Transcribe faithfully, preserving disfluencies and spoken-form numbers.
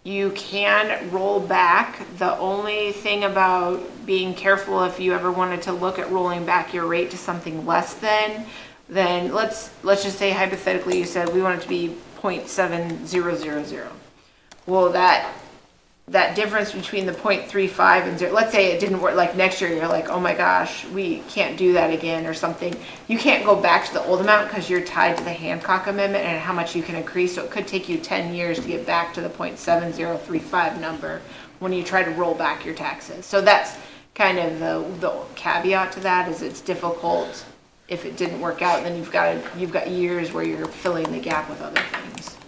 You can roll back. The only thing about being careful if you ever wanted to look at rolling back your rate to something less than, then let's let's just say hypothetically you said we want it to be zero point seven zero zero zero. Well, that that difference between the zero point three five and zero, let's say it didn't work, like next year you're like, oh my gosh, we can't do that again or something. You can't go back to the old amount because you're tied to the Hancock Amendment and how much you can increase. So it could take you ten years to get back to the zero point seven zero three five number when you try to roll back your taxes. So that's kind of the, the caveat to that, is it's difficult. If it didn't work out, then you've got you've got years where you're filling the gap with other things.